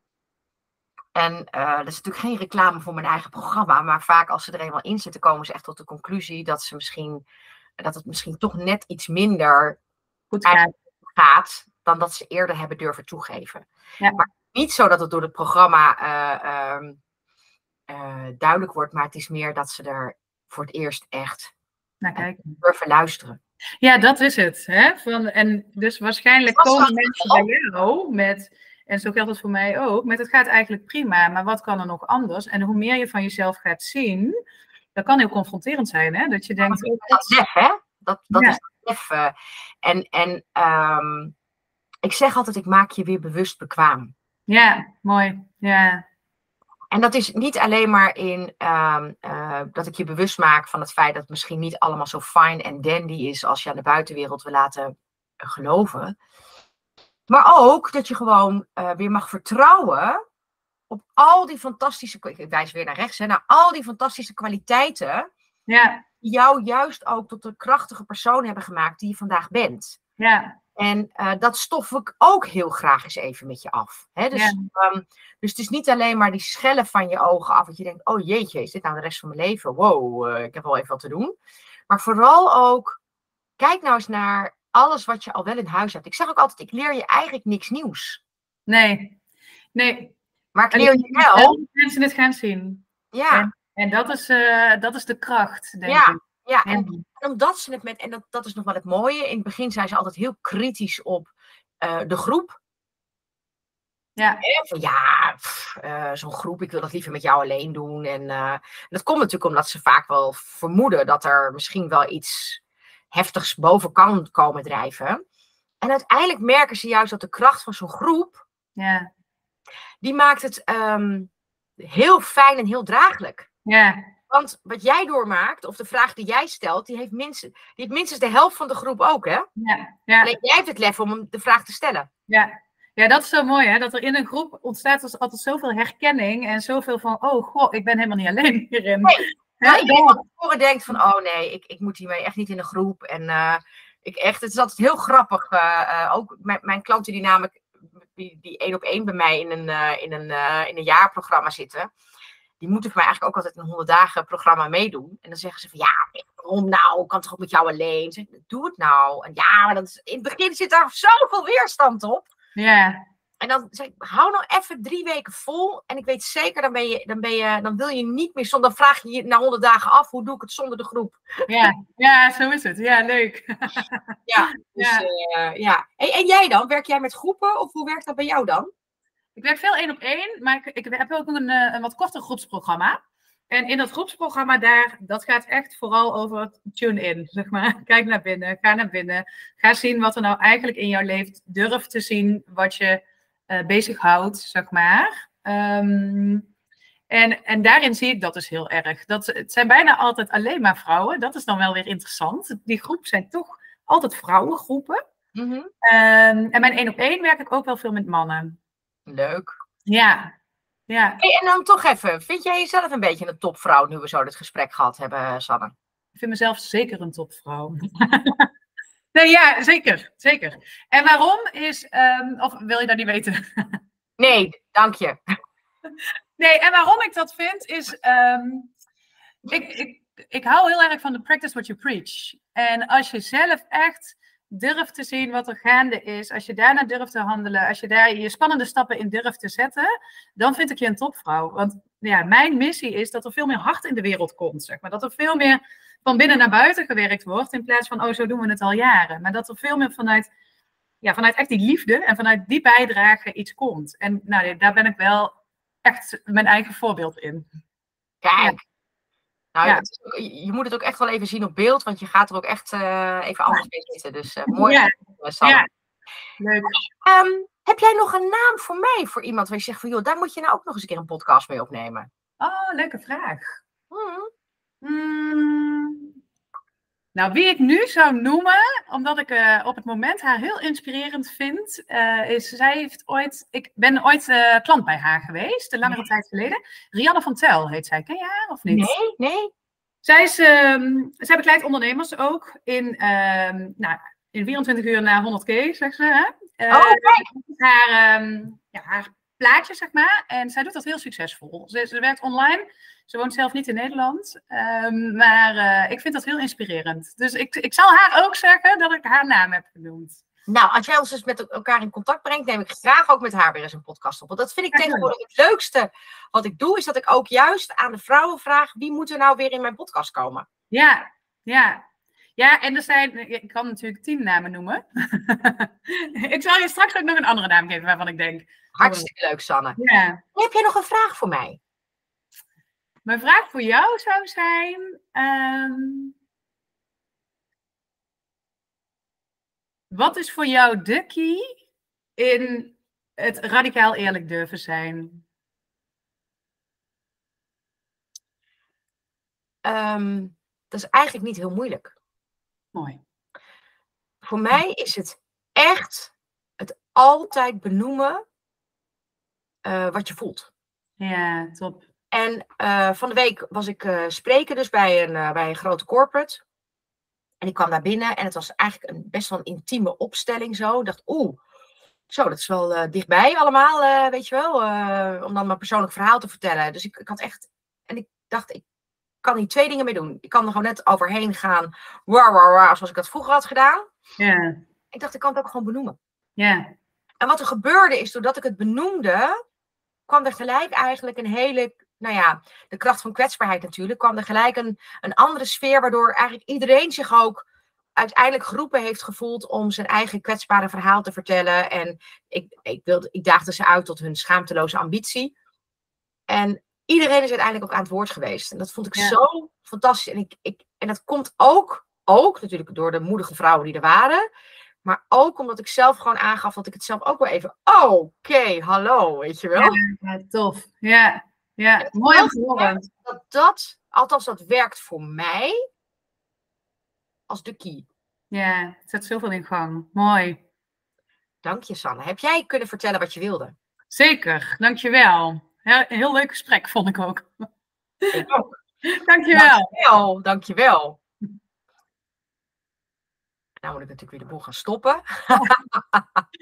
En uh, dat is natuurlijk geen reclame voor mijn eigen programma, maar vaak als ze er eenmaal in zitten, komen ze echt tot de conclusie dat, ze misschien, dat het misschien toch net iets minder goed gaat. gaat dan dat ze eerder hebben durven toegeven. Ja. Maar niet zo dat het door het programma uh, uh, uh, duidelijk wordt, maar het is meer dat ze er voor het eerst echt nou, kijk. durven luisteren. Ja, dat is het. Hè? Van, en dus waarschijnlijk komen mensen bij jou met... En zo geldt het voor mij ook. Met het gaat eigenlijk prima, maar wat kan er nog anders? En hoe meer je van jezelf gaat zien, dat kan heel confronterend zijn. Hè? Dat je denkt... Dat, dat is lef, hè? Dat, dat ja. is lef. Uh, en en um, ik zeg altijd, ik maak je weer bewust bekwaam. Ja, mooi. Ja. En dat is niet alleen maar in um, uh, dat ik je bewust maak van het feit dat het misschien niet allemaal zo fine en dandy is als je aan de buitenwereld wil laten geloven. Maar ook dat je gewoon uh, weer mag vertrouwen op al die fantastische, ik wijs weer naar rechts, hè, naar al die fantastische kwaliteiten. Ja. Die jou juist ook tot de krachtige persoon hebben gemaakt die je vandaag bent. Ja. En uh, dat stof ik ook heel graag eens even met je af. Hè? Dus, ja. um, dus het is niet alleen maar die schellen van je ogen af. Dat je denkt, oh jeetje, is dit nou de rest van mijn leven? Wow, uh, ik heb wel even wat te doen. Maar vooral ook, kijk nou eens naar alles wat je al wel in huis hebt. Ik zeg ook altijd, ik leer je eigenlijk niks nieuws. Nee, nee. Maar ik leer je wel. En mensen het gaan zien. Ja. En, en dat, is, uh, dat is de kracht, denk ja. ik. Ja, en, en omdat ze het met, en dat, dat is nog wel het mooie, in het begin zijn ze altijd heel kritisch op uh, de groep. Ja, en van, ja uh, zo'n groep, ik wil dat liever met jou alleen doen. En uh, dat komt natuurlijk omdat ze vaak wel vermoeden dat er misschien wel iets heftigs boven kan komen drijven. En uiteindelijk merken ze juist dat de kracht van zo'n groep, ja. die maakt het um, heel fijn en heel draaglijk. Ja. Want wat jij doormaakt, of de vraag die jij stelt, die heeft minstens, die heeft minstens de helft van de groep ook, hè? Ja, ja. Alleen jij hebt het lef om de vraag te stellen. Ja. Ja, dat is zo mooi, hè? Dat er in een groep ontstaat dus altijd zoveel herkenning en zoveel van, oh god, ik ben helemaal niet alleen hierin. Nee, ja, iedereen van tevoren denkt van, oh nee, ik, ik moet hiermee echt niet in een groep. En uh, ik echt, het is altijd heel grappig. Uh, uh, ook mijn, mijn klanten die namelijk, die, die één op één bij mij in een, uh, in, een, uh, in een jaarprogramma zitten, die moeten voor mij eigenlijk ook altijd een honderd dagen programma meedoen. En dan zeggen ze van, ja, waarom nou? Ik kan toch ook met jou alleen? Zeg, doe het nou. En ja, maar dat is, in het begin zit daar zoveel weerstand op. Ja. En dan zeg ik, hou nou even drie weken vol. En ik weet zeker, dan, ben je, dan, ben je, dan wil je niet meer zonder. Dan vraag je je na honderd dagen af, hoe doe ik het zonder de groep? Ja, ja, zo is het. Ja, leuk. Ja, dus ja. Uh, ja. En, en jij dan? Werk jij met groepen? Of hoe werkt dat bij jou dan? Ik werk veel één op één, maar ik, ik heb ook een, een wat korter groepsprogramma. En in dat groepsprogramma daar, dat gaat echt vooral over tune-in, zeg maar. Kijk naar binnen, ga naar binnen. Ga zien wat er nou eigenlijk in jou leeft. Durf te zien wat je uh, bezighoudt, zeg maar. Um, en, en daarin zie ik dat dus heel erg. Dat, het zijn bijna altijd alleen maar vrouwen. Dat is dan wel weer interessant. Die groep zijn toch altijd vrouwengroepen. Mm-hmm. Um, en mijn één op één werk ik ook wel veel met mannen. Leuk. Ja. Ja. Hey, en dan toch even, vind jij jezelf een beetje een topvrouw nu we zo dit gesprek gehad hebben, Sanne? Ik vind mezelf zeker een topvrouw. Nee, ja, zeker, zeker. En waarom is, um, of wil je dat niet weten? Nee, dank je. Nee, en waarom ik dat vind is, um, ik, ik, ik hou heel erg van de practice what you preach. En als je zelf echt durft te zien wat er gaande is, als je daarna durft te handelen, als je daar je spannende stappen in durft te zetten, dan vind ik je een topvrouw. Want ja, mijn missie is dat er veel meer hart in de wereld komt, zeg maar. Dat er veel meer van binnen naar buiten gewerkt wordt, in plaats van, oh, zo doen we het al jaren. Maar dat er veel meer vanuit, ja, vanuit echt die liefde en vanuit die bijdrage iets komt. En nou, daar ben ik wel echt mijn eigen voorbeeld in. Kijk. Ja. Nou, ja. Het is, je moet het ook echt wel even zien op beeld, want je gaat er ook echt uh, even anders mee zitten. Dus uh, mooi. Ja. Ja. Leuk. Um, heb jij nog een naam voor mij, voor iemand waar je zegt van, joh, daar moet je nou ook nog eens een keer een podcast mee opnemen? Oh, leuke vraag. Hmm. Hmm. Nou, wie ik nu zou noemen, omdat ik uh, op het moment haar heel inspirerend vind, uh, is, zij heeft ooit, ik ben ooit uh, klant bij haar geweest, een langere nee. tijd geleden. Rianne van Tel heet zij. Ken je haar of niet? Nee, nee. Zij, is, um, zij begeleidt ondernemers ook in, um, nou, in vierentwintig uur naar honderd k, zegt ze. Hè? Uh, oh, kijk. Haar, um, ja, haar plaatje, zeg maar. En zij doet dat heel succesvol. Ze, ze werkt online. Ze woont zelf niet in Nederland. Um, maar uh, ik vind dat heel inspirerend. Dus ik, ik zal haar ook zeggen dat ik haar naam heb genoemd. Nou, als jij ons dus met elkaar in contact brengt, neem ik graag ook met haar weer eens een podcast op. Want dat vind ik ja, tegenwoordig het leukste wat ik doe, is dat ik ook juist aan de vrouwen vraag, wie moet er nou weer in mijn podcast komen? Ja, ja. Ja, en er zijn, ik kan natuurlijk tien namen noemen. Ik zal je straks ook nog een andere naam geven waarvan ik denk. Hartstikke leuk, Sanne. Ja. Heb jij nog een vraag voor mij? Mijn vraag voor jou zou zijn, um, wat is voor jou de key in het radicaal eerlijk durven zijn? um, dat is eigenlijk niet heel moeilijk. Mooi. Voor mij is het echt het altijd benoemen uh, wat je voelt. Ja, top. En uh, van de week was ik uh, spreken dus bij een, uh, bij een grote corporate. En ik kwam daar binnen en het was eigenlijk een best wel een intieme opstelling zo. Ik dacht, oeh, zo, dat is wel uh, dichtbij allemaal, uh, weet je wel. Uh, om dan mijn persoonlijk verhaal te vertellen. Dus ik, ik had echt, en ik dacht, ik kan hier twee dingen mee doen. Ik kan er gewoon net overheen gaan, waar, waar, waar, zoals ik dat vroeger had gedaan. Ja. Ik dacht, ik kan het ook gewoon benoemen. Ja. En wat er gebeurde is, doordat ik het benoemde, kwam er gelijk eigenlijk een hele, nou ja, de kracht van kwetsbaarheid natuurlijk, kwam er gelijk een, een andere sfeer, waardoor eigenlijk iedereen zich ook uiteindelijk geroepen heeft gevoeld om zijn eigen kwetsbare verhaal te vertellen. En ik, ik, wilde, ik daagde ze uit tot hun schaamteloze ambitie. En iedereen is uiteindelijk ook aan het woord geweest. En dat vond ik ja. zo fantastisch. En, ik, ik, en dat komt ook, ook natuurlijk door de moedige vrouwen die er waren. Maar ook omdat ik zelf gewoon aangaf dat ik het zelf ook wel even... Oké, okay, hallo, weet je wel. Ja, ja tof. Ja, ja. Mooi om te horen. Dat dat, althans dat werkt voor mij als de key. Ja, het zet zoveel in gang. Mooi. Dank je, Sanne. Heb jij kunnen vertellen wat je wilde? Zeker, dankjewel. Ja, een heel leuk gesprek vond ik ook. Ik ook. Dankjewel. Dankjewel, dankjewel. Nou moet ik natuurlijk weer de boel gaan stoppen.